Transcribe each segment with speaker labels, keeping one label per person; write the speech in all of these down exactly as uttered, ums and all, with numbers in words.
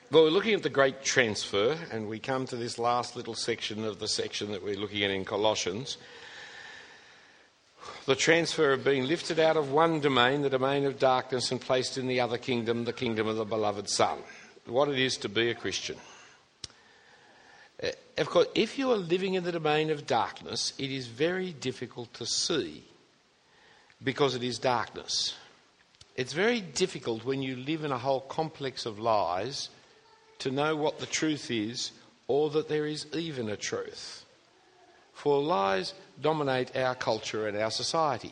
Speaker 1: Well, we're looking at the great transfer, and we come to this last little section of the section that we're looking at in Colossians. The transfer of being lifted out of one domain, the domain of darkness, and placed in the other kingdom, the kingdom of the beloved Son. What it is to be a Christian. Uh, of course, if you are living in the domain of darkness, it is very difficult to see because it is darkness. It's very difficult when you live in a whole complex of lies to know what the truth is, or that there is even a truth. For lies dominate our culture and our society.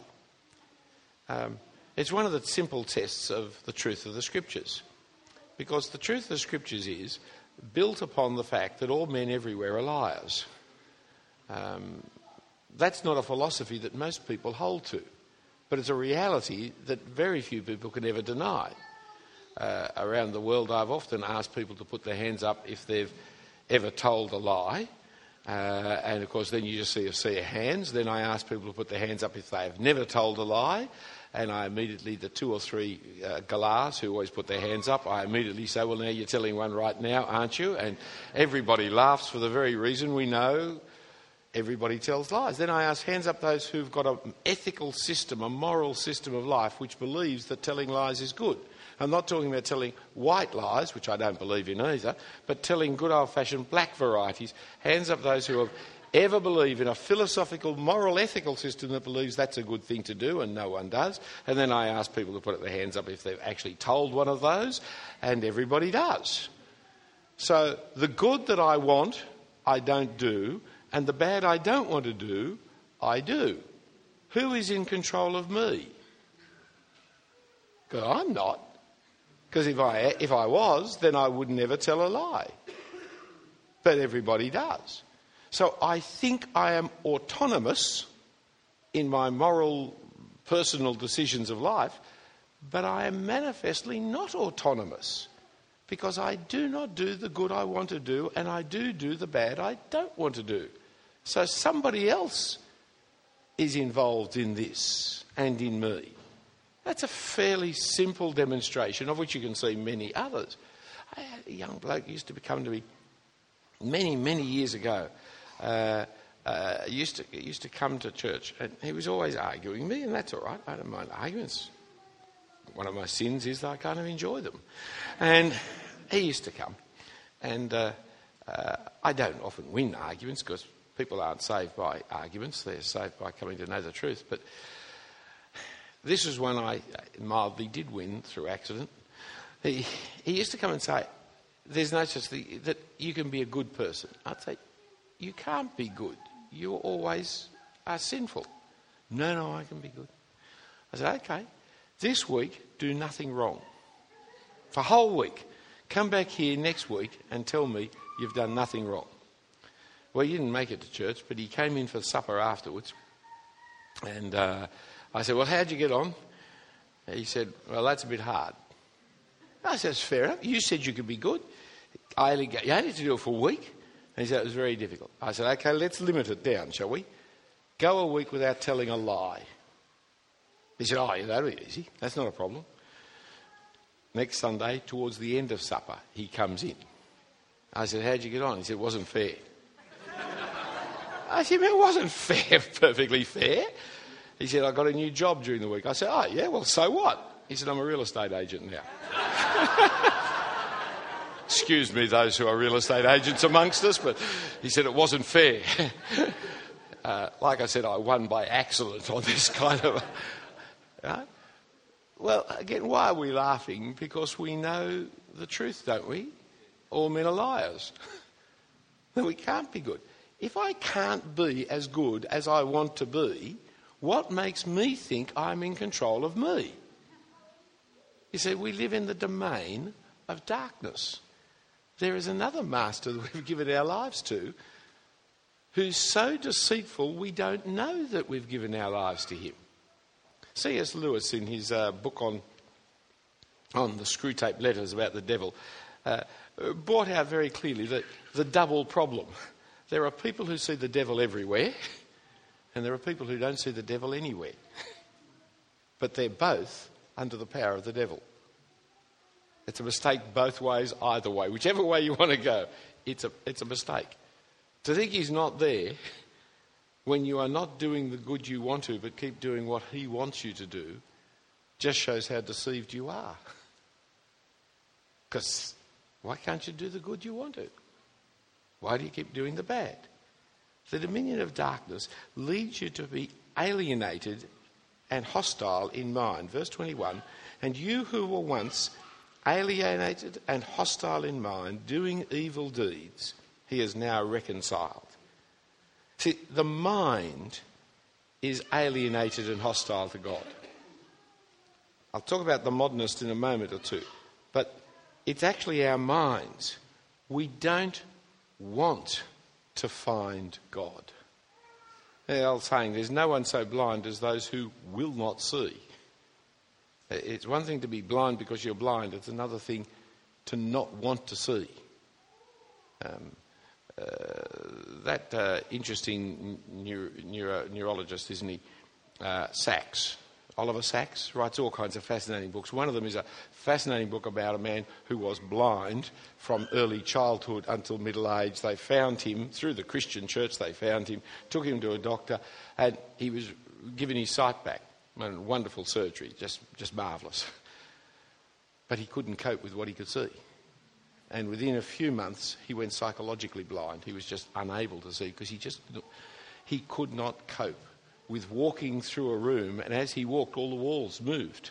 Speaker 1: Um, it's one of the simple tests of the truth of the Scriptures. Because the truth of the Scriptures is built upon the fact that all men everywhere are liars. Um, that's not a philosophy that most people hold to. But it's a reality that very few people can ever deny. Uh, around the world, I've often asked people to put their hands up if they've ever told a lie. Uh, and, of course, then you just see a sea of hands. Then I ask people to put their hands up if they have never told a lie. And I immediately, the two or three uh, galahs who always put their hands up, I immediately say, well, now you're telling one right now, aren't you? And everybody laughs for the very reason we know everybody tells lies. Then I ask, hands up those who've got an ethical system, a moral system of life which believes that telling lies is good. I'm not talking about telling white lies, which I don't believe in either, but telling good old-fashioned black varieties. Hands up those who have ever believed in a philosophical, moral, ethical system that believes that's a good thing to do, and no one does. And then I ask people to put their hands up if they've actually told one of those, and everybody does. So the good that I want, I don't do, and the bad I don't want to do, I do. Who is in control of me? Because I'm not. Because if I, if I was, then I would never tell a lie. But everybody does. So I think I am autonomous in my moral, personal decisions of life, but I am manifestly not autonomous because I do not do the good I want to do and I do do the bad I don't want to do. So somebody else is involved in this and in me. That's a fairly simple demonstration of which you can see many others. I had a young bloke who used to come to me many, many years ago. Uh, uh, used to used to come to church, and he was always arguing me, and that's all right. I don't mind arguments. One of my sins is that I kind of enjoy them. And he used to come, and uh, uh, I don't often win arguments because people aren't saved by arguments; they're saved by coming to know the truth. But this was one I mildly did win through accident. He, he used to come and say, there's no such thing, that you can be a good person. I'd say, you can't be good. You always are sinful. No, no, I can be good. I said, okay, this week, do nothing wrong. For a whole week. Come back here next week and tell me you've done nothing wrong. Well, he didn't make it to church, but he came in for supper afterwards. And uh, I said, well, how'd you get on? He said, well, that's a bit hard. I said, it's fair enough. You said you could be good. I only got, you only had to do it for a week. And he said, it was very difficult. I said, okay, let's limit it down, shall we? Go a week without telling a lie. He said, oh, yeah, that'll be easy. That's not a problem. Next Sunday, towards the end of supper, he comes in. I said, how'd you get on? He said, it wasn't fair. I said, it wasn't fair, perfectly fair. He said, I got a new job during the week. I said, oh, yeah, well, so what? He said, I'm a real estate agent now. Excuse me, those who are real estate agents amongst us, but he said it wasn't fair. uh, like I said, I won by accident on this kind of... Right? Well, again, why are we laughing? Because we know the truth, don't we? All men are liars. Then we can't be good. If I can't be as good as I want to be, what makes me think I'm in control of me? You see, we live in the domain of darkness. There is another master that we've given our lives to who's so deceitful we don't know that we've given our lives to him. C S Lewis, in his uh, book on, on the screw tape letters about the devil, uh, brought out very clearly that the double problem. There are people who see the devil everywhere, and there are people who don't see the devil anywhere. But they're both under the power of the devil. It's a mistake both ways, either way. Whichever way you want to go, it's a, it's a mistake. To think he's not there when you are not doing the good you want to but keep doing what he wants you to do just shows how deceived you are. Because why can't you do the good you want to? Why do you keep doing the bad? The dominion of darkness leads you to be alienated and hostile in mind. Verse twenty-one, and you who were once alienated and hostile in mind, doing evil deeds, he is now reconciled. See, the mind is alienated and hostile to God. I'll talk about the modernist in a moment or two, but it's actually our minds. We don't want to find God. The old saying, there's no one so blind as those who will not see. It's one thing to be blind because you're blind. It's another thing to not want to see. Um, uh, that uh, interesting neuro, neuro, neurologist, isn't he, uh, Sacks, Oliver Sacks, writes all kinds of fascinating books. One of them is a fascinating book about a man who was blind from early childhood until middle age. They found him, through the Christian church they found him, took him to a doctor, and he was given his sight back. And wonderful surgery, just, just marvellous. But he couldn't cope with what he could see. And within a few months, he went psychologically blind. He was just unable to see because he just, he could not cope with walking through a room, and as he walked, all the walls moved.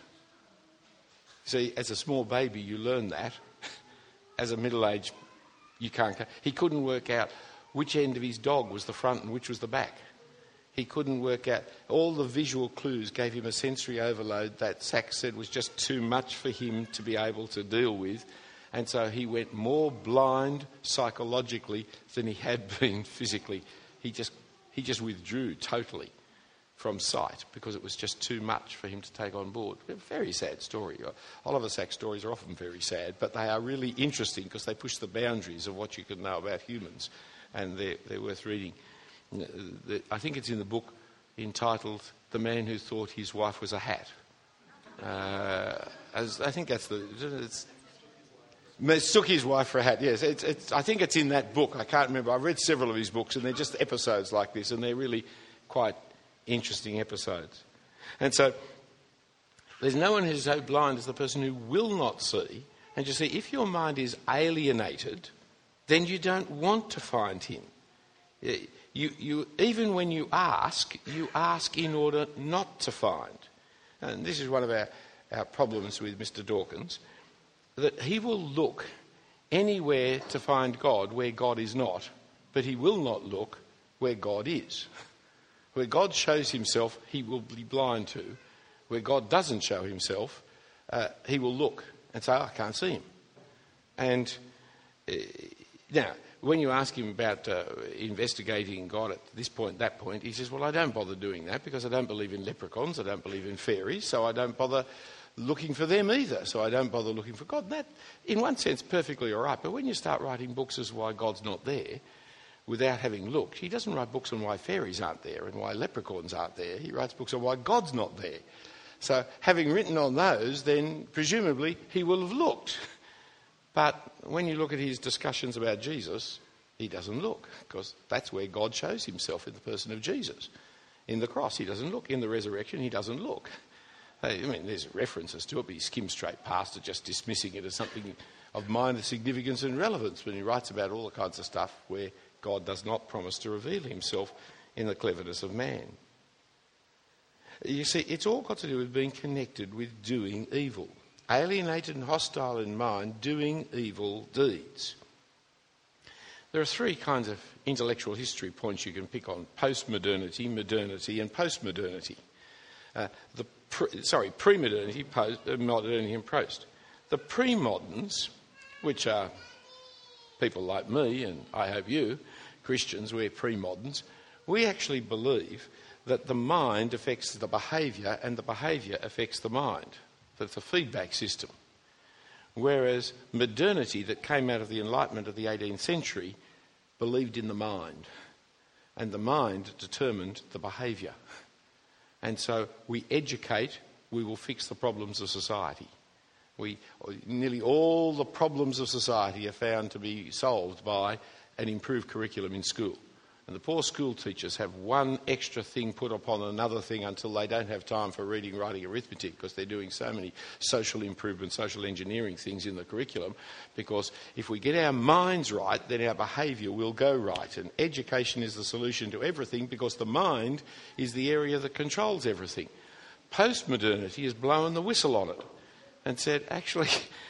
Speaker 1: See, as a small baby, you learn that. As a middle-aged, you can't cope. He couldn't work out which end of his dog was the front and which was the back. He couldn't work out. All the visual clues gave him a sensory overload that Sacks said was just too much for him to be able to deal with. And so he went more blind psychologically than he had been physically. He just, he just withdrew totally from sight because it was just too much for him to take on board. A very sad story. Oliver Sacks' stories are often very sad, but they are really interesting because they push the boundaries of what you can know about humans, and they're, they're worth reading. I think it's in the book entitled The Man Who Thought His Wife Was a Hat. Uh, as I think that's the... It's, mistook his wife for a hat, yes. It's, it's, I think it's in that book. I can't remember. I've read several of his books, and they're just episodes like this, and they're really quite interesting episodes. And so there's no one who's so blind as the person who will not see. And you see, if your mind is alienated, then you don't want to find him. You, you, even when you ask, you ask in order not to find. And this is one of our, our problems with Mister Dawkins, that he will look anywhere to find God where God is not, but he will not look where God is. Where God shows himself, he will be blind to. Where God doesn't show himself, uh, he will look and say, oh, I can't see him. And uh, now, when you ask him about uh, investigating God at this point, that point, he says, well, I don't bother doing that because I don't believe in leprechauns, I don't believe in fairies, so I don't bother looking for them either, so I don't bother looking for God. And that, in one sense, perfectly all right. But when you start writing books as why God's not there, without having looked, he doesn't write books on why fairies aren't there and why leprechauns aren't there. He writes books on why God's not there. So having written on those, then presumably he will have looked. But when you look at his discussions about Jesus, he doesn't look, because that's where God shows himself, in the person of Jesus. In the cross, he doesn't look. In the resurrection, he doesn't look. I mean, there's references to it, but he skims straight past it, just dismissing it as something of minor significance and relevance when he writes about all the kinds of stuff where God does not promise to reveal himself in the cleverness of man. You see, it's all got to do with being connected with doing evil. Alienated and hostile in mind, doing evil deeds. There are three kinds of intellectual history points you can pick on: post-modernity, modernity and post-modernity. Uh, the pre, sorry, pre-modernity, post, uh, modernity and post. The pre-moderns, which are people like me and I hope you, Christians, we're pre-moderns, we actually believe that the mind affects the behaviour and the behaviour affects the mind. That's a feedback system. Whereas modernity, that came out of the Enlightenment of the eighteenth century, believed in the mind. And the mind determined the behaviour. And so we educate, we will fix the problems of society. We, nearly all the problems of society are found to be solved by an improved curriculum in school. And the poor school teachers have one extra thing put upon another thing until they don't have time for reading, writing, arithmetic, because they're doing so many social improvement, social engineering things in the curriculum. Because if we get our minds right, then our behaviour will go right. And education is the solution to everything, because the mind is the area that controls everything. Postmodernity has blown the whistle on it and said, actually,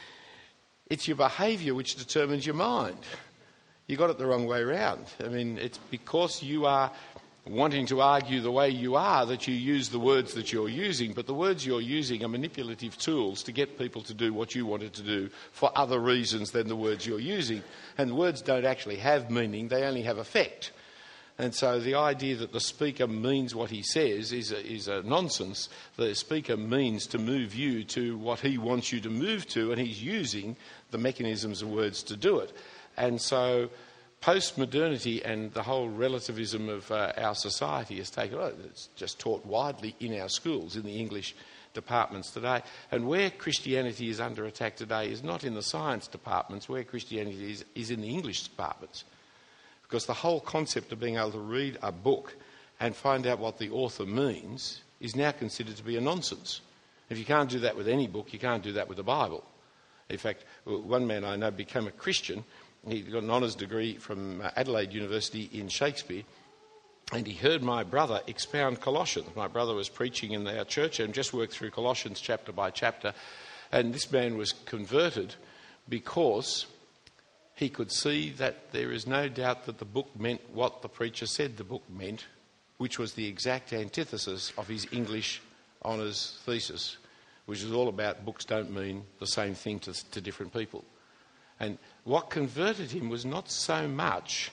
Speaker 1: it's your behaviour which determines your mind. You got it the wrong way round. I mean, it's because you are wanting to argue the way you are that you use the words that you're using, but the words you're using are manipulative tools to get people to do what you wanted to do for other reasons than the words you're using. And words don't actually have meaning, they only have effect. And so the idea that the speaker means what he says is a, is a nonsense. The speaker means to move you to what he wants you to move to, and he's using the mechanisms of words to do it. And so postmodernity and the whole relativism of uh, our society has taken, oh, it's just taught widely in our schools, in the English departments today. And where Christianity is under attack today is not in the science departments, where Christianity is, is in the English departments. Because the whole concept of being able to read a book and find out what the author means is now considered to be a nonsense. If you can't do that with any book, you can't do that with the Bible. In fact, one man I know became a Christian. He got an honours degree from Adelaide University in Shakespeare, and he heard my brother expound Colossians. My brother was preaching in our church and just worked through Colossians chapter by chapter, and this man was converted because he could see that there is no doubt that the book meant what the preacher said the book meant, which was the exact antithesis of his English honours thesis, which is all about books don't mean the same thing to, to different people. And what converted him was not so much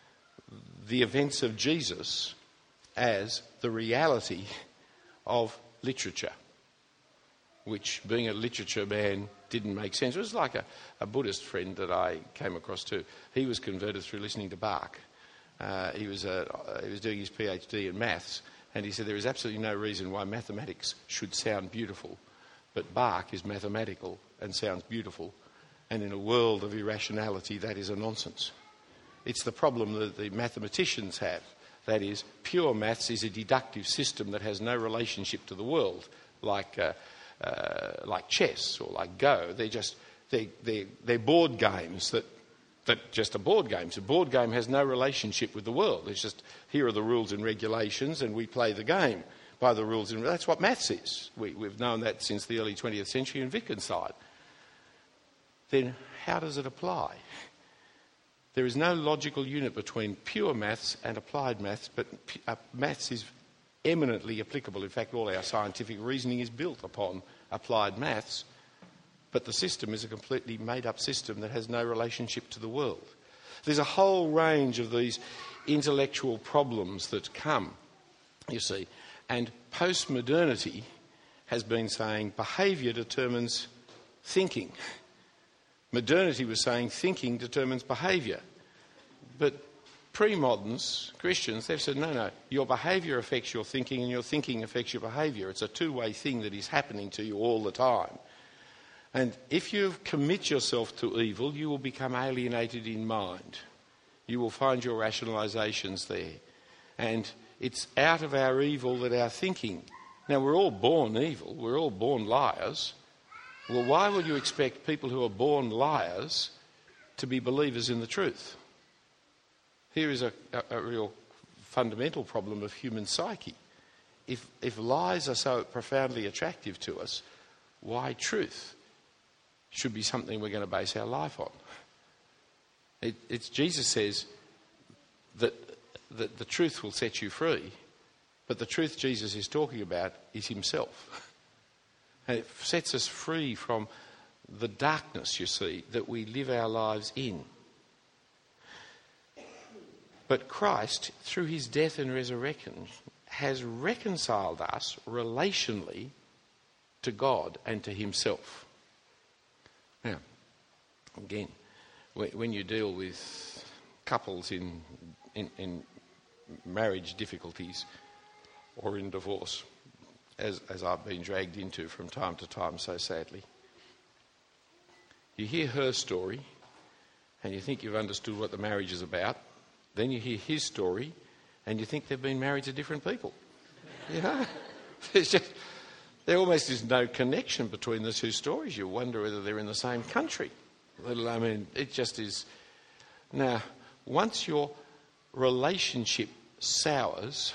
Speaker 1: the events of Jesus as the reality of literature, which, being a literature man, didn't make sense. It was like a, a Buddhist friend that I came across too. He was converted through listening to Bach. Uh, he was uh, he was doing his PhD in maths, and he said there is absolutely no reason why mathematics should sound beautiful, but Bach is mathematical and sounds beautiful. And in a world of irrationality, that is a nonsense. It's the problem that the mathematicians have. That is, pure maths is a deductive system that has no relationship to the world, like uh, uh, like chess or like Go. They're just they're, they're, they're board games that that just are board games. A board game has no relationship with the world. It's just, here are the rules and regulations, and we play the game by the rules and that's what maths is. We, we've known that since the early twentieth century in Wittgenstein. Then how does it apply? There is no logical unit between pure maths and applied maths, but uh, maths is eminently applicable. In fact, all our scientific reasoning is built upon applied maths, but the system is a completely made-up system that has no relationship to the world. There's a whole range of these intellectual problems that come, you see, and postmodernity has been saying behaviour determines thinking. Modernity was saying thinking determines behaviour. But pre-moderns, Christians, they've said, no, no, your behaviour affects your thinking and your thinking affects your behaviour. It's a two-way thing that is happening to you all the time. And if you commit yourself to evil, you will become alienated in mind. You will find your rationalisations there. And it's out of our evil that our thinking... Now, we're all born evil. We're all born liars. Well, why would you expect people who are born liars to be believers in the truth? Here is a, a, a real fundamental problem of human psyche. If, if lies are so profoundly attractive to us, why truth should be something we're going to base our life on? It, it's Jesus says that, that the truth will set you free, but the truth Jesus is talking about is himself. And it sets us free from the darkness, you see, that we live our lives in. But Christ, through his death and resurrection, has reconciled us relationally to God and to himself. Now, again, when you deal with couples in, in, in marriage difficulties or in divorce, as, as I've been dragged into from time to time so sadly, You hear her story and you think you've understood what the marriage is about. Then you hear his story and you think they've been married to different people. You know? There's just, there almost is no connection between the two stories. You wonder whether they're in the same country. I mean, it just is. Now, once your relationship sours,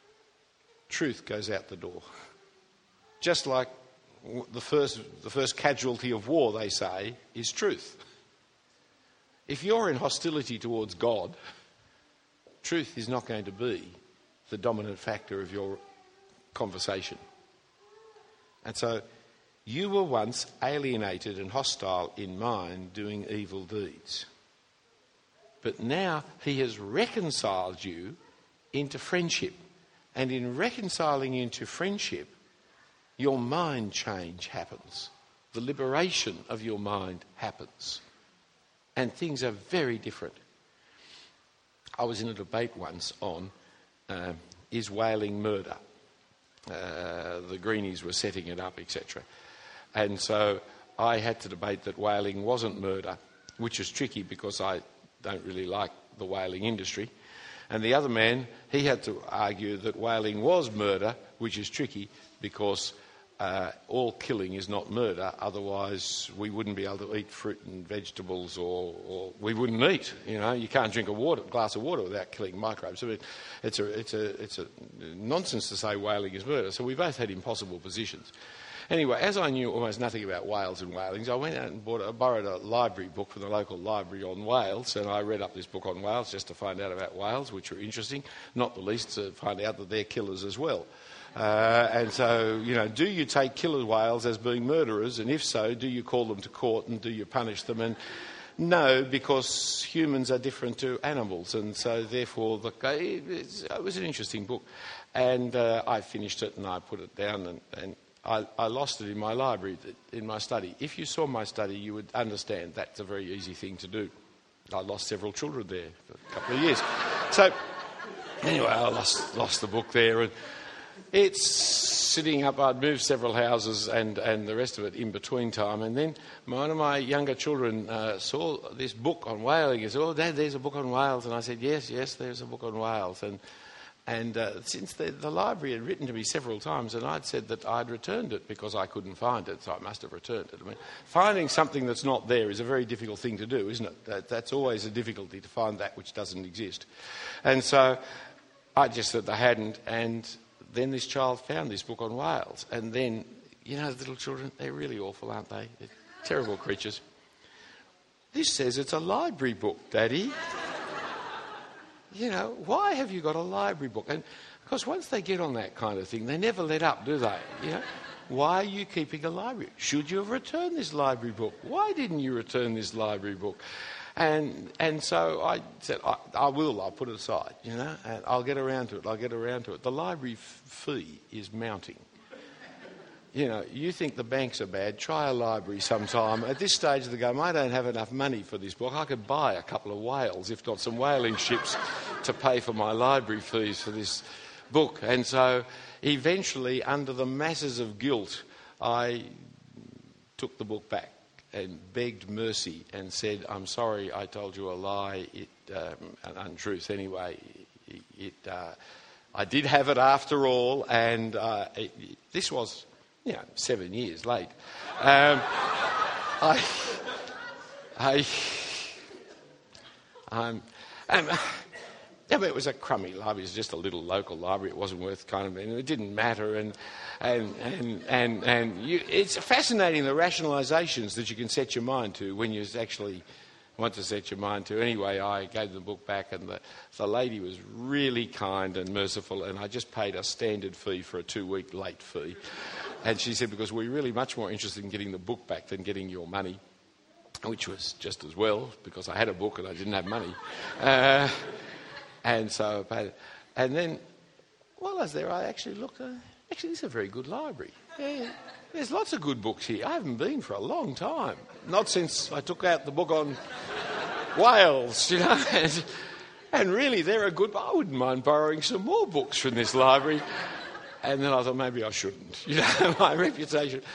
Speaker 1: truth goes out the door. Just like the first, the first casualty of war, they say, is truth. If you're in hostility towards God, truth is not going to be the dominant factor of your conversation. And so you were once alienated and hostile in mind, doing evil deeds. But now he has reconciled you into friendship. And in reconciling you into friendship, your mind change happens. The liberation of your mind happens. And things are very different. I was in a debate once on uh, is whaling murder? Uh, the Greenies were setting it up, et cetera. And so I had to debate that whaling wasn't murder, which is tricky because I don't really like the whaling industry. And the other man, he had to argue that whaling was murder, which is tricky because uh, all killing is not murder. Otherwise, we wouldn't be able to eat fruit and vegetables, or, or we wouldn't eat. You know, you can't drink a water, glass of water without killing microbes. I mean, it's a, it's a, it's a nonsense to say whaling is murder. So we both had impossible positions. Anyway, as I knew almost nothing about whales and whalings, I went out and bought a, borrowed a library book from the local library on whales, and I read up this book on whales just to find out about whales, which were interesting, not the least to find out that they're killers as well. Uh, and so, you know, do you take killer whales as being murderers? And if so, do you call them to court and do you punish them? And no, because humans are different to animals, and so therefore the, it was an interesting book. And uh, I finished it and I put it down, and, and I, I lost it in my library, in my study. If you saw my study, you would understand that's a very easy thing to do. I lost several children there for a couple of years. So anyway, I lost, lost the book there, and it's sitting up. I'd moved several houses and, and the rest of it in between time. And then one of my younger children uh, saw this book on whaling. He said, "Oh, Dad, there's a book on whales." And I said, yes, yes, there's a book on whales. And And uh, since the, the library had written to me several times, and I'd said that I'd returned it because I couldn't find it, so I must have returned it. I mean, finding something that's not there is a very difficult thing to do, isn't it? That, that's always a difficulty, to find that which doesn't exist. And so I just said I hadn't, and then this child found this book on whales. And then, you know, the little children, they're really awful, aren't they? They're terrible creatures. This says it's a library book, Daddy. You know, why have you got a library book? And of course, once they get on that kind of thing, they never let up, do they? You know, why are you keeping a library? Should you have returned this library book? Why didn't you return this library book? And and so I said, I, I will, I'll put it aside, you know, and I'll get around to it, I'll get around to it. The library f- fee is mounting. You know, you think the banks are bad, try a library sometime. At this stage of the game, I don't have enough money for this book. I could buy a couple of whales, if not some whaling ships, to pay for my library fees for this book. And so eventually, under the masses of guilt, I took the book back and begged mercy and said, I'm sorry, I told you a lie, it, um, an untruth anyway. It, it, uh, I did have it after all, and uh, it, this was... you know, seven years late. Um, I, I, um, um, I mean, it was a crummy library. It was just a little local library. It wasn't worth kind of, and it didn't matter. And and and and and you, it's fascinating the rationalisations that you can set your mind to when you actually want to set your mind to. Anyway, I gave the book back, and the, the lady was really kind and merciful, and I just paid a standard fee for a two-week late fee. And she said, because we're really much more interested in getting the book back than getting your money, which was just as well, because I had a book and I didn't have money. Uh, and so I paid it. And then, while I was there, I actually looked, uh, actually, this is a very good library. Yeah, there's lots of good books here. I haven't been for a long time. Not since I took out the book on whales, you know. And, and really, they're a good... I wouldn't mind borrowing some more books from this library. And then I thought, maybe I shouldn't, you know, my reputation.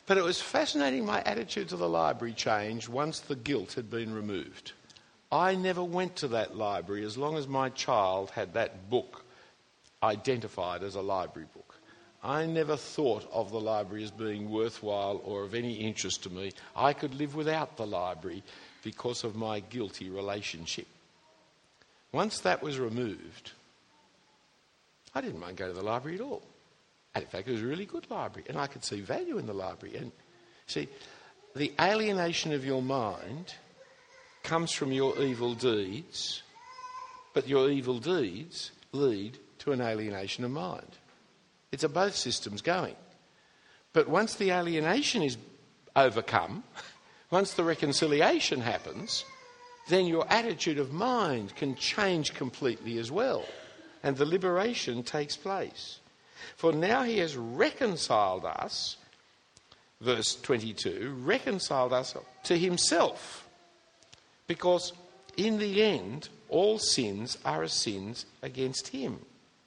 Speaker 1: But it was fascinating, my attitude to the library changed once the guilt had been removed. I never went to that library as long as my child had that book identified as a library book. I never thought of the library as being worthwhile or of any interest to me. I could live without the library because of my guilty relationship. Once that was removed, I didn't mind going to the library at all. And in fact, it was a really good library, and I could see value in the library. And see, the alienation of your mind comes from your evil deeds, but your evil deeds lead to an alienation of mind. It's a both systems going. But once the alienation is overcome, once the reconciliation happens, then your attitude of mind can change completely as well, and the liberation takes place. For now he has reconciled us, verse twenty-two, reconciled us to himself, because in the end all sins are as sins against him.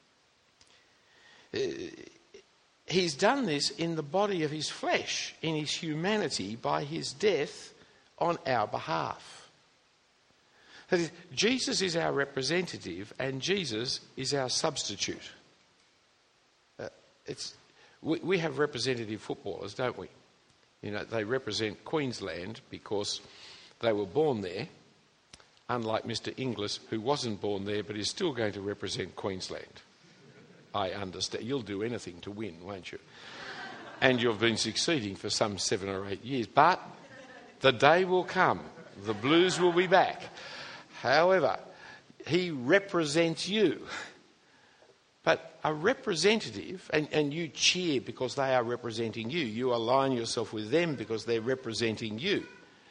Speaker 1: Uh, he's done this in the body of his flesh, in his humanity, by his death on our behalf. That is, Jesus is our representative and Jesus is our substitute. Uh, it's we, we have representative footballers, don't we? You know, they represent Queensland because they were born there, unlike Mister Inglis, who wasn't born there but is still going to represent Queensland. I understand. You'll do anything to win, won't you? And you've been succeeding for some seven or eight years. But the day will come. The Blues will be back. However, he represents you. But a representative, and, and you cheer because they are representing you. You align yourself with them because they're representing you.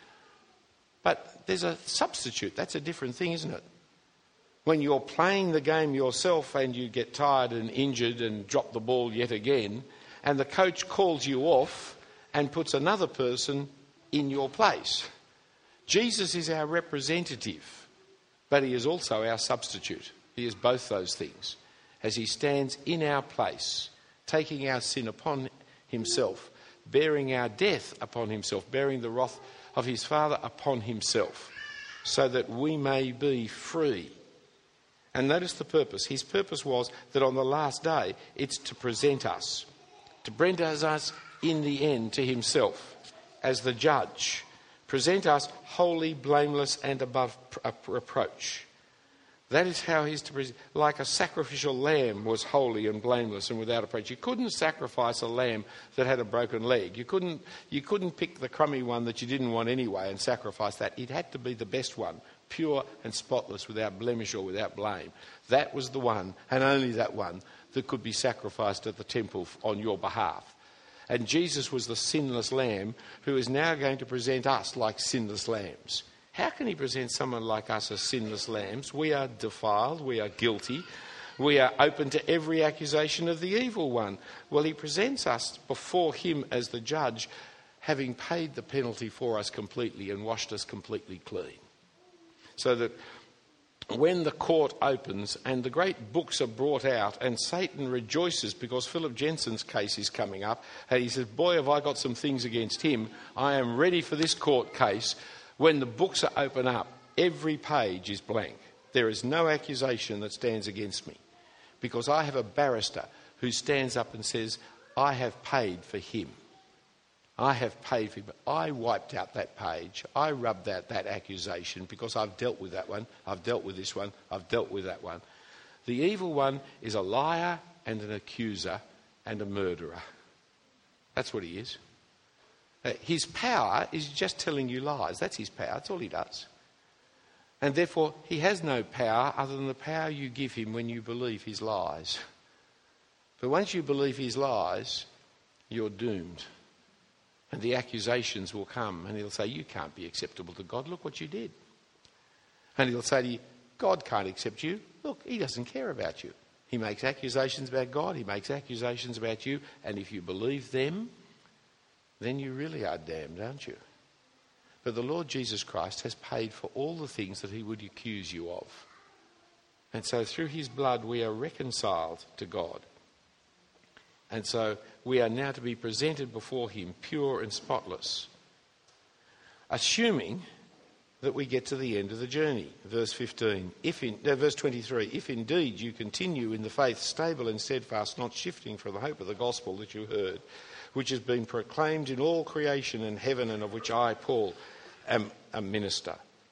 Speaker 1: But there's a substitute. That's a different thing, isn't it? When you're playing the game yourself and you get tired and injured and drop the ball yet again, and the coach calls you off and puts another person in your place. Jesus is our representative, but he is also our substitute. He is both those things, as he stands in our place, taking our sin upon himself, bearing our death upon himself, bearing the wrath of his Father upon himself, so that we may be free. And notice the purpose. His purpose was that on the last day, it's to present us, to present us in the end to himself as the judge, present us holy, blameless and above reproach. That is how he's to present, like a sacrificial lamb was holy and blameless and without reproach. You couldn't sacrifice a lamb that had a broken leg. You couldn't, you couldn't pick the crummy one that you didn't want anyway and sacrifice that. It had to be the best one, pure and spotless, without blemish or without blame. That was the one, and only that one, that could be sacrificed at the temple on your behalf. And Jesus was the sinless lamb who is now going to present us like sinless lambs. How can he present someone like us as sinless lambs? We are defiled, we are guilty, we are open to every accusation of the evil one. Well, he presents us before him as the judge, having paid the penalty for us completely and washed us completely clean. So that when the court opens and the great books are brought out and Satan rejoices because Philip Jensen's case is coming up, and he says, boy, have I got some things against him. I am ready for this court case. When the books are open up, every page is blank. There is no accusation that stands against me because I have a barrister who stands up and says, I have paid for him. I have paid for him. I wiped out that page. I rubbed out that accusation because I've dealt with that one. I've dealt with this one. I've dealt with that one. The evil one is a liar and an accuser and a murderer. That's what he is. Uh, his power is just telling you lies. That's his power. That's all he does. And therefore, he has no power other than the power you give him when you believe his lies. But once you believe his lies, you're doomed. And the accusations will come and he'll say, you can't be acceptable to God. Look what you did. And he'll say to you, God can't accept you. Look, he doesn't care about you. He makes accusations about God. He makes accusations about you. And if you believe them, then you really are damned, aren't you? But the Lord Jesus Christ has paid for all the things that he would accuse you of. And so through his blood we are reconciled to God. And so we are now to be presented before him pure and spotless, assuming that we get to the end of the journey. Verse fifteen, if in, no, verse twenty-three, if indeed you continue in the faith, stable and steadfast, not shifting from the hope of the gospel that you heard, which has been proclaimed in all creation and heaven, and of which I, Paul, am a minister.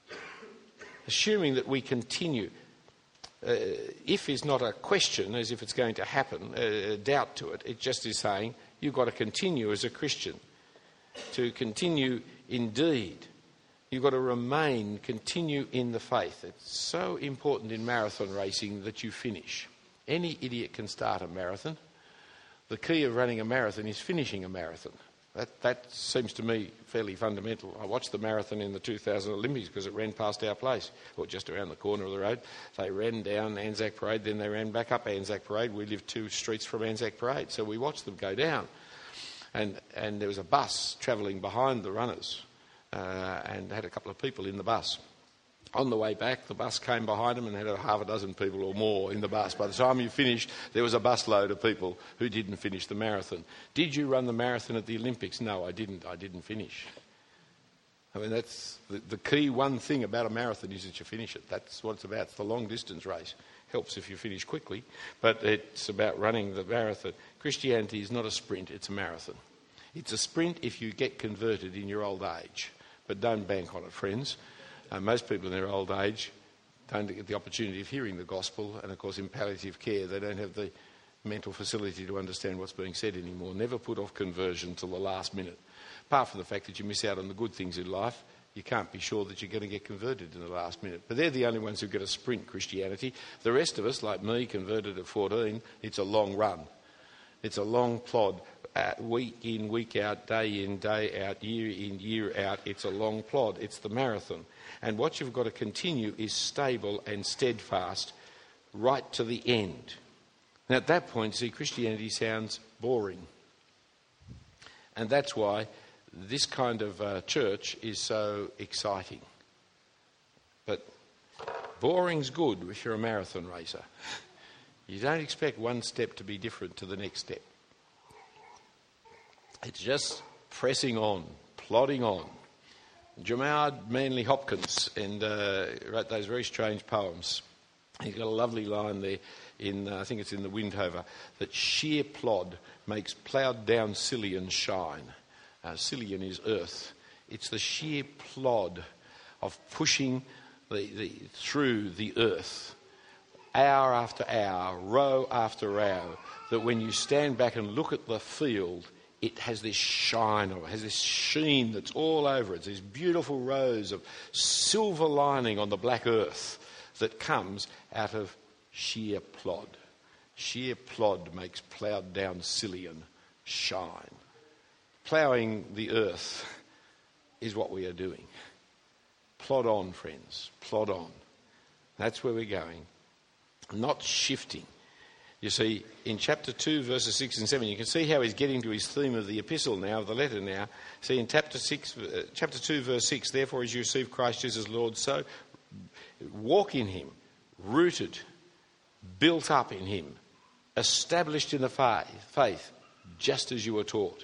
Speaker 1: Assuming that we continue. Uh, if is not a question as if it's going to happen, a doubt to it. It just is saying you've got to continue as a Christian. To continue indeed. You've got to remain, continue in the faith. It's so important in marathon racing that you finish. Any idiot can start a marathon. The key of running a marathon is finishing a marathon. That, that seems to me fairly fundamental. I watched the marathon in the two thousand Olympics because it ran past our place, or just around the corner of the road. They ran down Anzac Parade, then they ran back up Anzac Parade. We lived two streets from Anzac Parade, so we watched them go down. And, and there was a bus travelling behind the runners, uh, and had a couple of people in the bus. On the way back, the bus came behind them and had a half a dozen people or more in the bus. By the time you finished, there was a busload of people who didn't finish the marathon. Did you run the marathon at the Olympics? No, I didn't. I didn't finish. I mean, that's the, the key one thing about a marathon is that you finish it. That's what it's about. It's the long distance race. Helps if you finish quickly, but it's about running the marathon. Christianity is not a sprint, it's a marathon. It's a sprint if you get converted in your old age. But don't bank on it, friends. Uh, most people in their old age don't get the opportunity of hearing the gospel, and of course in palliative care they don't have the mental facility to understand what's being said anymore. Never put off conversion till the last minute. Apart from the fact that you miss out on the good things in life, you can't be sure that you're going to get converted in the last minute. But they're the only ones who get a sprint Christianity. The rest of us, like me, converted at fourteen, it's a long run. It's a long plod, uh, week in, week out, day in, day out, year in, year out. It's a long plod. It's the marathon. And what you've got to continue is stable and steadfast right to the end. Now at that point, see, Christianity sounds boring. And that's why this kind of uh, church is so exciting. But boring's good if you're a marathon racer. You don't expect one step to be different to the next step. It's just pressing on, plodding on. Jamard Manley Hopkins and uh, wrote those very strange poems. He's got a lovely line there in, uh, I think it's in the Windhover, that sheer plod makes ploughed down Sicilian shine. Uh, Sicilian is earth. It's the sheer plod of pushing the, the, through the earth, hour after hour, row after row, that when you stand back and look at the field, it has this shine or it has this sheen that's all over it. These beautiful rows of silver lining on the black earth that comes out of sheer plod. Sheer plod makes ploughed down Sicilian shine. Ploughing the earth is what we are doing. Plod on, friends. Plod on. That's where we're going. Not shifting. You see, in chapter two, verses six and seven, you can see how he's getting to his theme of the epistle now, of the letter now. See, in chapter six, uh, chapter two, verse six, therefore as you receive Christ Jesus Lord, so walk in him, rooted, built up in him, established in the faith, faith, just as you were taught.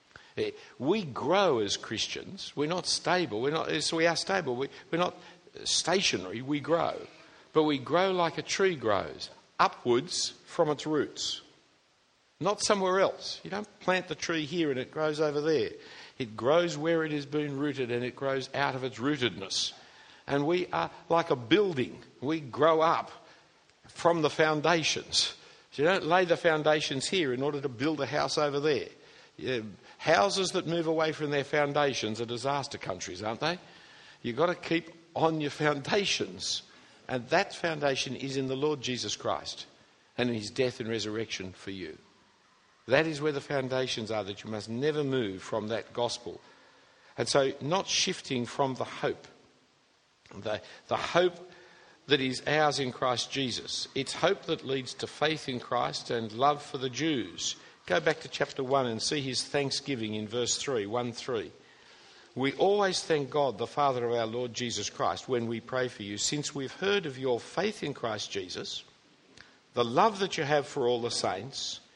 Speaker 1: We grow as Christians. We're not stable. We're not. So we are stable. We, we're not stationary. We grow. But we grow like a tree grows, upwards from its roots, not somewhere else. You don't plant the tree here and it grows over there. It grows where it has been rooted and it grows out of its rootedness. And we are like a building. We grow up from the foundations. So you don't lay the foundations here in order to build a house over there. Yeah, houses that move away from their foundations are disaster countries, aren't they? You've got to keep on your foundations. And that foundation is in the Lord Jesus Christ and in his death and resurrection for you. That is where the foundations are, that you must never move from that gospel. And so not shifting from the hope, the, the hope that is ours in Christ Jesus. It's hope that leads to faith in Christ and love for the Jews. Go back to chapter one and see his thanksgiving in verse three, one three. We always thank God, the Father of our Lord Jesus Christ, when we pray for you, since we've heard of your faith in Christ Jesus, the love that you have for all the saints,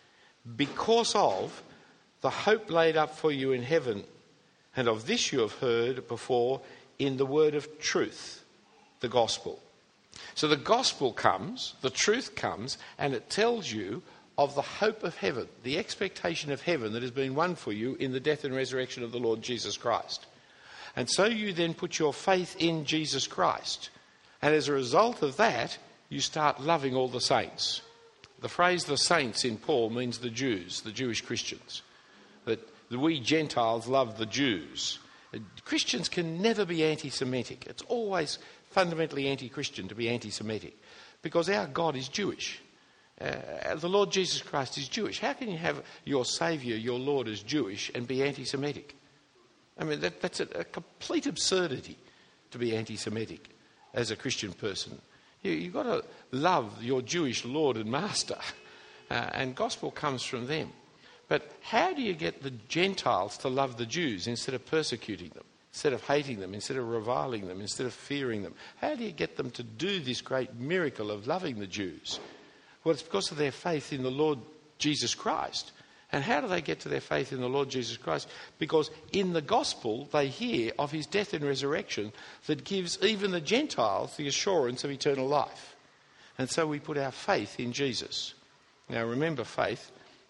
Speaker 1: because of the hope laid up for you in heaven, and of this you have heard before in the word of truth, the gospel. So the gospel comes, the truth comes, and it tells you of the hope of heaven, the expectation of heaven that has been won for you in the death and resurrection of the Lord Jesus Christ. And so you then put your faith in Jesus Christ. And as a result of that, you start loving all the saints. The phrase the saints in Paul means the Jews, the Jewish Christians. That we Gentiles love the Jews. Christians can never be anti-Semitic. It's always fundamentally anti-Christian to be anti-Semitic, because our God is Jewish. Uh, the Lord Jesus Christ is Jewish. How can you have your Saviour, your Lord, as Jewish and be anti-Semitic? I mean, that, that's a, a complete absurdity to be anti-Semitic as a Christian person. You, you've got to love your Jewish Lord and Master, uh, and gospel comes from them. But how do you get the Gentiles to love the Jews instead of persecuting them, instead of hating them, instead of reviling them, instead of fearing them? How do you get them to do this great miracle of loving the Jews? Well, it's because of their faith in the Lord Jesus Christ. And how do they get to their faith in the Lord Jesus Christ? Because in the gospel they hear of his death and resurrection that gives even the Gentiles the assurance of eternal life. And so we put our faith in Jesus. Now remember, faith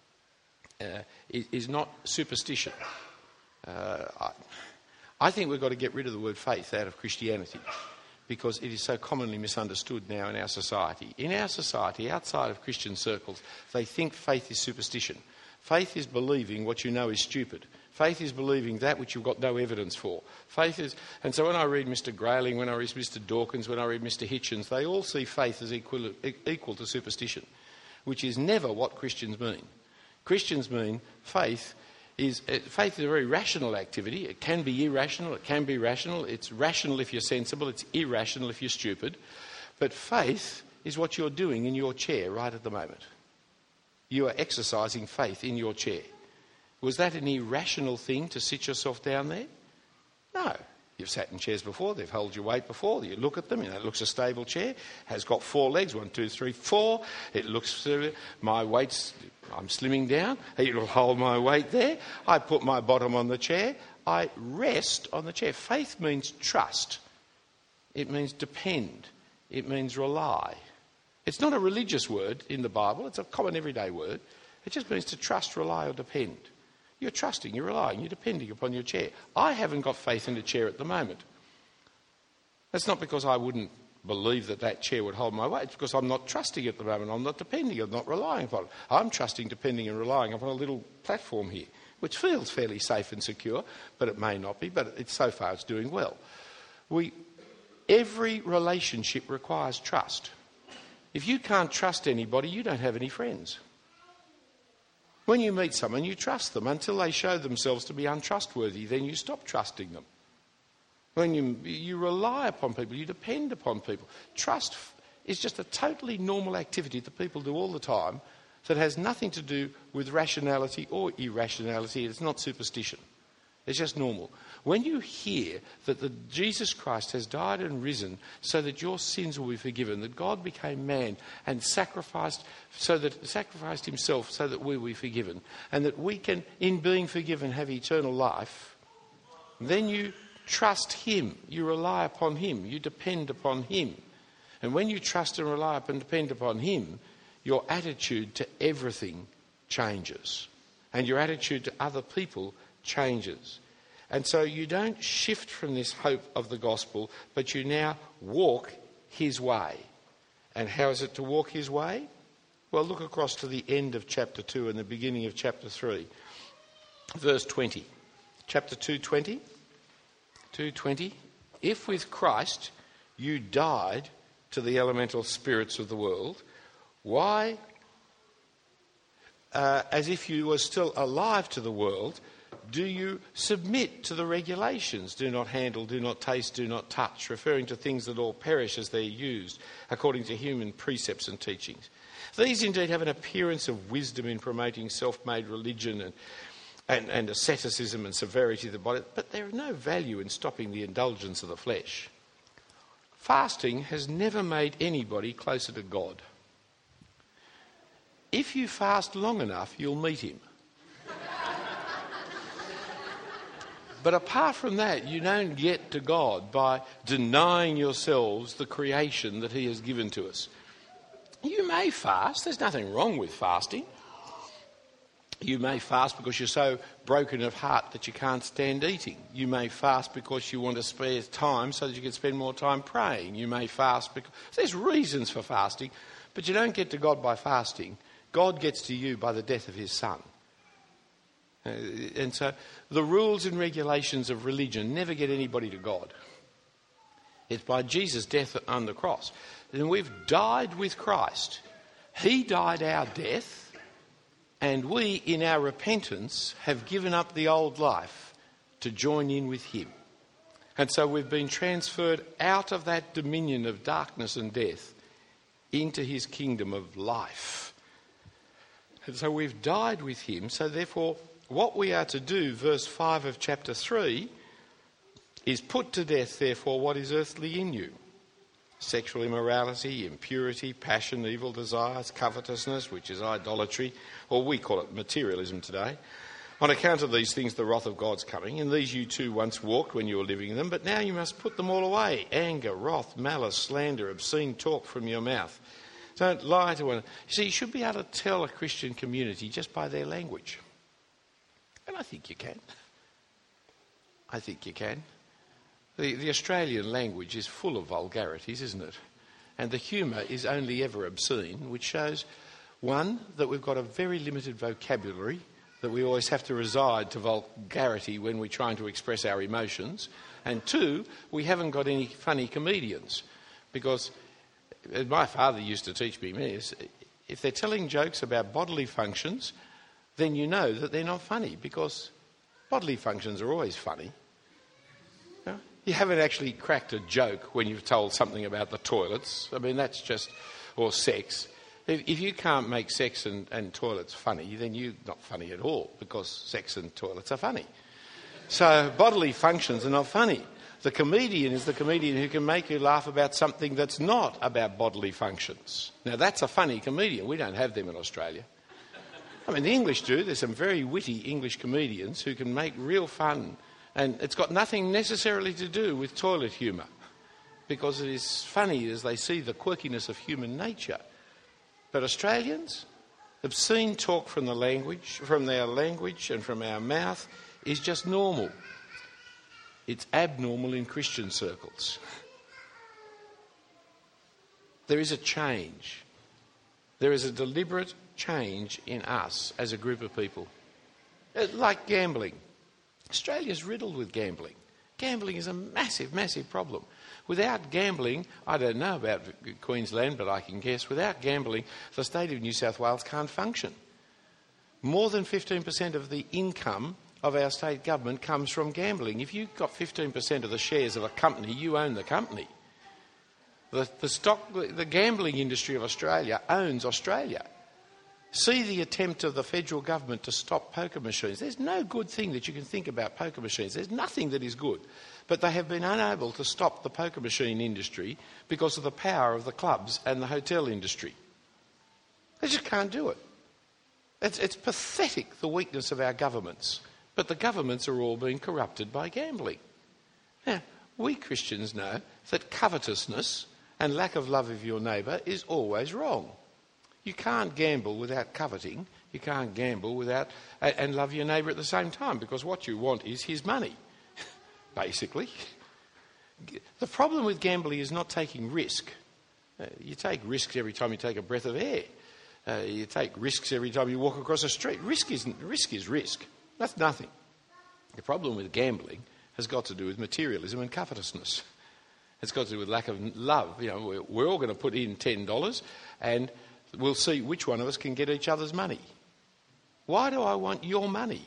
Speaker 1: uh, is, is not superstition. Uh, I, I think we've got to get rid of the word faith out of Christianity, because it is so commonly misunderstood now in our society. In our society, outside of Christian circles, they think faith is superstition. Faith is believing what you know is stupid. Faith is believing that which you've got no evidence for. Faith is, and so when I read Mister Grayling, when I read Mister Dawkins, when I read Mister Hitchens, they all see faith as equal, equal to superstition, which is never what Christians mean. Christians mean faith is faith is a very rational activity. It can be irrational, it can be rational. It's rational if you're sensible, it's irrational if you're stupid. But faith is what you're doing in your chair right at the moment. You are exercising faith in your chair. Was that an irrational thing to sit yourself down there? No. You've sat in chairs before, they've held your weight before, you look at them, you know, it looks a stable chair, has got four legs, one, two, three, four. It looks, uh, my weight's, I'm slimming down, it'll hold my weight there. I put my bottom on the chair, I rest on the chair. Faith means trust. It means depend. It means rely. It's not a religious word in the Bible, it's a common everyday word. It just means to trust, rely or depend. You're trusting, you're relying, you're depending upon your chair. I haven't got faith in a chair at the moment. That's not because I wouldn't believe that that chair would hold my weight. It's because I'm not trusting at the moment. I'm not depending, I'm not relying upon it. I'm trusting, depending and relying upon a little platform here, which feels fairly safe and secure, but it may not be, but it's, so far it's doing well. We, every relationship requires trust. If you can't trust anybody, you don't have any friends. When you meet someone, you trust them until they show themselves to be untrustworthy. Then you stop trusting them. When you, you rely upon people, you depend upon people. Trust is just a totally normal activity that people do all the time that has nothing to do with rationality or irrationality. It's not superstition. It's just normal. When you hear that the Jesus Christ has died and risen so that your sins will be forgiven, that God became man and sacrificed so that sacrificed himself so that we will be forgiven, and that we can, in being forgiven, have eternal life, then you trust him, you rely upon him, you depend upon him. And when you trust and rely upon and depend upon him, your attitude to everything changes. And your attitude to other people changes. And so you don't shift from this hope of the gospel, but you now walk his way. And how is it to walk his way? Well, look across to the end of chapter two and the beginning of chapter three. Verse twenty. Chapter two, twenty. two twenty. If with Christ you died to the elemental spirits of the world, why, uh, as if you were still alive to the world, do you submit to the regulations? Do not handle, do not taste, do not touch, referring to things that all perish as they're used, according to human precepts and teachings. These indeed have an appearance of wisdom in promoting self-made religion and, and, and asceticism and severity of the body, but there is no value in stopping the indulgence of the flesh. Fasting has never made anybody closer to God. if you fast long enough, you'll meet him. But apart from that, you don't get to God by denying yourselves the creation that he has given to us. You may fast. There's nothing wrong with fasting. You may fast because you're so broken of heart that you can't stand eating. You may fast because you want to spare time so that you can spend more time praying. You may fast because... There's reasons for fasting, but you don't get to God by fasting. God gets to you by the death of his son. Uh, and so the rules and regulations of religion never get anybody to God. It's by Jesus' death on the cross. And we've died with Christ. He died our death. And we, in our repentance, have given up the old life to join in with him. And so we've been transferred out of that dominion of darkness and death into his kingdom of life. And so we've died with him. So therefore, what we are to do, verse five of chapter three, is put to death, therefore, what is earthly in you. Sexual immorality, impurity, passion, evil desires, covetousness, which is idolatry, or we call it materialism today. On account of these things, the wrath of God's coming. In these you too once walked when you were living in them, but now you must put them all away. Anger, wrath, malice, slander, obscene talk from your mouth. Don't lie to one another. You see, you should be able to tell a Christian community just by their language. And I think you can. I think you can. The, the Australian language is full of vulgarities, isn't it? And the humour is only ever obscene, which shows, one, that we've got a very limited vocabulary, that we always have to reside to vulgarity when we're trying to express our emotions, and two, we haven't got any funny comedians. Because, as my father used to teach me, is, if they're telling jokes about bodily functions, then you know that they're not funny, because bodily functions are always funny. You haven't actually cracked a joke when you've told something about the toilets. I mean, that's just... Or sex. If, if you can't make sex and, and toilets funny, then you're not funny at all, because sex and toilets are funny. So bodily functions are not funny. The comedian is the comedian who can make you laugh about something that's not about bodily functions. Now, that's a funny comedian. We don't have them in Australia. I mean, the English do. There's some very witty English comedians who can make real fun. And it's got nothing necessarily to do with toilet humour, because it is funny as they see the quirkiness of human nature. But Australians, obscene talk from the language, from their language and from our mouth is just normal. It's abnormal in Christian circles. There is a change. There is a deliberate change in us as a group of people. Like gambling. Australia's riddled with gambling. Gambling is a massive, massive problem. Without gambling, I don't know about Queensland, but I can guess, without gambling, the state of New South Wales can't function. More than fifteen percent of the income of our state government comes from gambling. If you've got fifteen percent of the shares of a company, you own the company. The, the stock, the gambling industry of Australia owns Australia. See the attempt of the federal government to stop poker machines. There's no good thing that you can think about poker machines. There's nothing that is good. But they have been unable to stop the poker machine industry because of the power of the clubs and the hotel industry. They just can't do it. It's, it's pathetic, the weakness of our governments. But the governments are all being corrupted by gambling. Now, we Christians know that covetousness and lack of love of your neighbour is always wrong. You can't gamble without coveting. You can't gamble without and love your neighbour at the same time, because what you want is his money, basically. The problem with gambling is not taking risk. Uh, you take risks every time you take a breath of air. Uh, you take risks every time you walk across a street. Risk isn't risk is risk. That's nothing. The problem with gambling has got to do with materialism and covetousness. It's got to do with lack of love. You know, we're, we're all going to put in ten dollars and we'll see which one of us can get each other's money. Why do I want your money?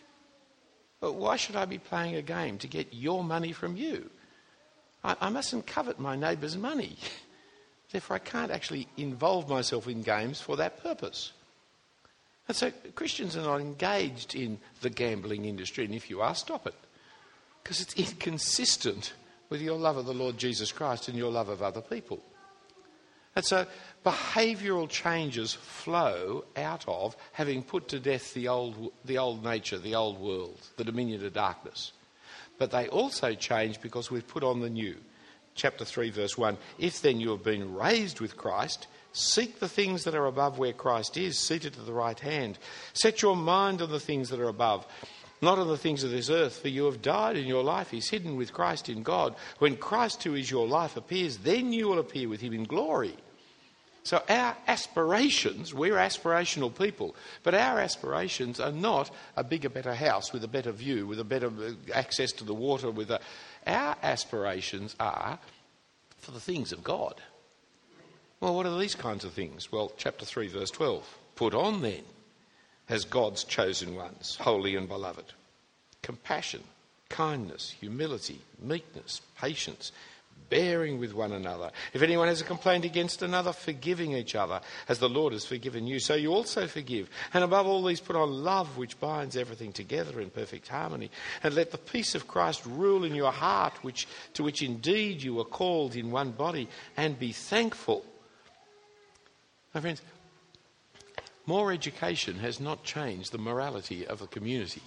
Speaker 1: Why should I be playing a game to get your money from you? I, I mustn't covet my neighbour's money. Therefore, I can't actually involve myself in games for that purpose. And so Christians are not engaged in the gambling industry, and if you are, stop it. Because it's inconsistent with your love of the Lord Jesus Christ and your love of other people. And so behavioural changes flow out of having put to death the old, the old nature, the old world, the dominion of darkness. But they also change because we've put on the new. Chapter three, verse one, if then you have been raised with Christ, seek the things that are above where Christ is, seated at the right hand. Set your mind on the things that are above, not on the things of this earth, for you have died and your life is hidden with Christ in God. When Christ, who is your life, appears, then you will appear with him in glory. So our aspirations, we're aspirational people, but our aspirations are not a bigger, better house with a better view, with a better access to the water. With a, our aspirations are for the things of God. Well, what are these kinds of things? Well, chapter three, verse twelve. Put on then, as God's chosen ones, holy and beloved, compassion, kindness, humility, meekness, patience, bearing with one another. If anyone has a complaint against another, forgiving each other, as the Lord has forgiven you, so you also forgive. And above all these, put on love, which binds everything together in perfect harmony. And let the peace of Christ rule in your heart, which to which indeed you were called in one body, and be thankful. My friends, more education has not changed the morality of the community.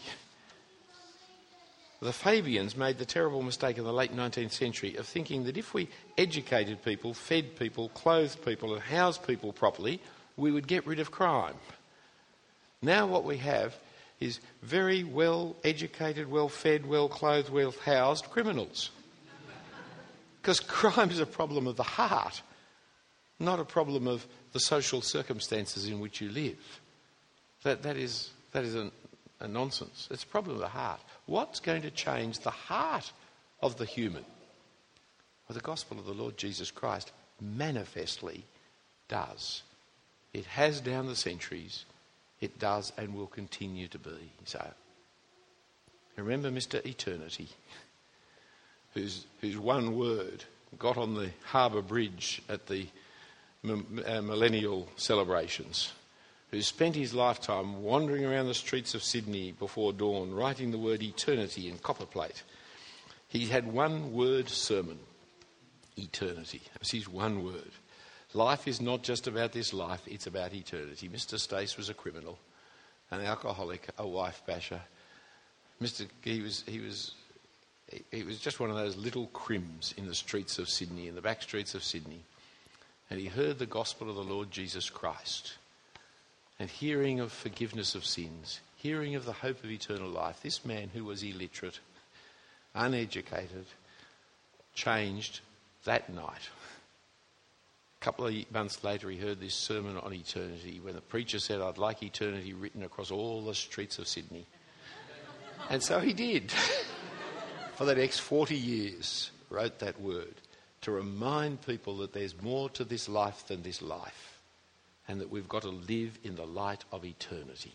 Speaker 1: The Fabians made the terrible mistake in the late nineteenth century of thinking that if we educated people, fed people, clothed people and housed people properly, we would get rid of crime. Now what we have is very well educated, well fed, well clothed, well housed criminals. Because crime is a problem of the heart, not a problem of the social circumstances in which you live. That, that is, that is a, a nonsense. It's a problem of the heart. What's going to change the heart of the human? Well, the gospel of the Lord Jesus Christ manifestly does. It has down the centuries. It does and will continue to be so. Remember Mister Eternity, whose, whose one word got on the harbour bridge at the uh, millennial celebrations, who spent his lifetime wandering around the streets of Sydney before dawn, writing the word eternity in copperplate. He had one word sermon, eternity. That's his one word. Life is not just about this life, it's about eternity. Mister Stace was a criminal, an alcoholic, a wife basher. Mister He was, he was, he was just one of those little crims in the streets of Sydney, in the back streets of Sydney. And he heard the gospel of the Lord Jesus Christ. And hearing of forgiveness of sins, hearing of the hope of eternal life, this man who was illiterate, uneducated, changed that night. A couple of months later he heard this sermon on eternity when the preacher said, "I'd like eternity written across all the streets of Sydney." And so he did. For the next forty years, wrote that word to remind people that there's more to this life than this life, and that we've got to live in the light of eternity.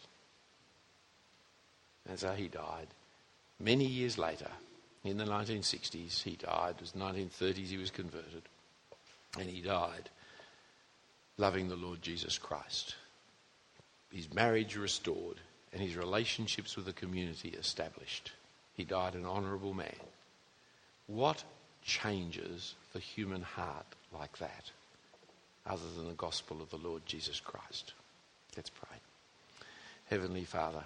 Speaker 1: And so he died. Many years later, in the nineteen sixties, he died. It was nineteen thirties he was converted. And he died loving the Lord Jesus Christ. His marriage restored and his relationships with the community established. He died an honourable man. What changes the human heart like that, other than the gospel of the Lord Jesus Christ? Let's pray. Heavenly Father,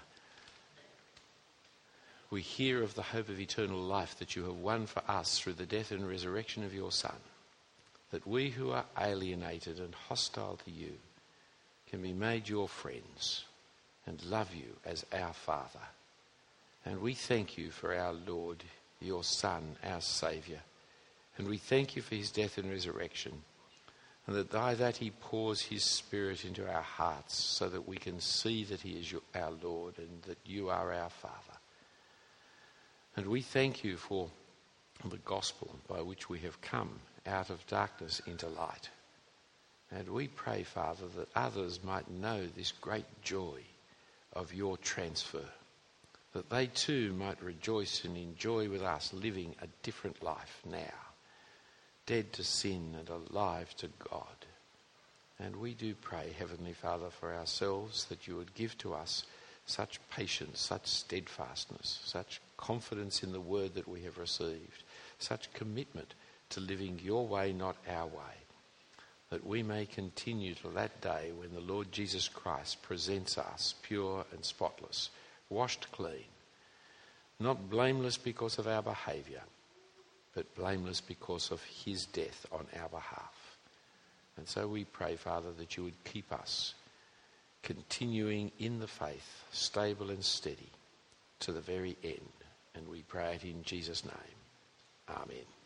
Speaker 1: we hear of the hope of eternal life that you have won for us through the death and resurrection of your Son, that we who are alienated and hostile to you can be made your friends and love you as our Father. And we thank you for our Lord, your Son, our Saviour. And we thank you for his death and resurrection, and that by that he pours his Spirit into our hearts so that we can see that he is your, our Lord and that you are our Father. And we thank you for the gospel by which we have come out of darkness into light. And we pray, Father, that others might know this great joy of your transfer, that they too might rejoice and enjoy with us living a different life now, dead to sin and alive to God. And we do pray, Heavenly Father, for ourselves, that you would give to us such patience, such steadfastness, such confidence in the word that we have received, such commitment to living your way, not our way, that we may continue to that day when the Lord Jesus Christ presents us pure and spotless, washed clean, not blameless because of our behaviour, but blameless because of his death on our behalf. And so we pray, Father, that you would keep us continuing in the faith, stable and steady to the very end. And we pray it in Jesus' name. Amen.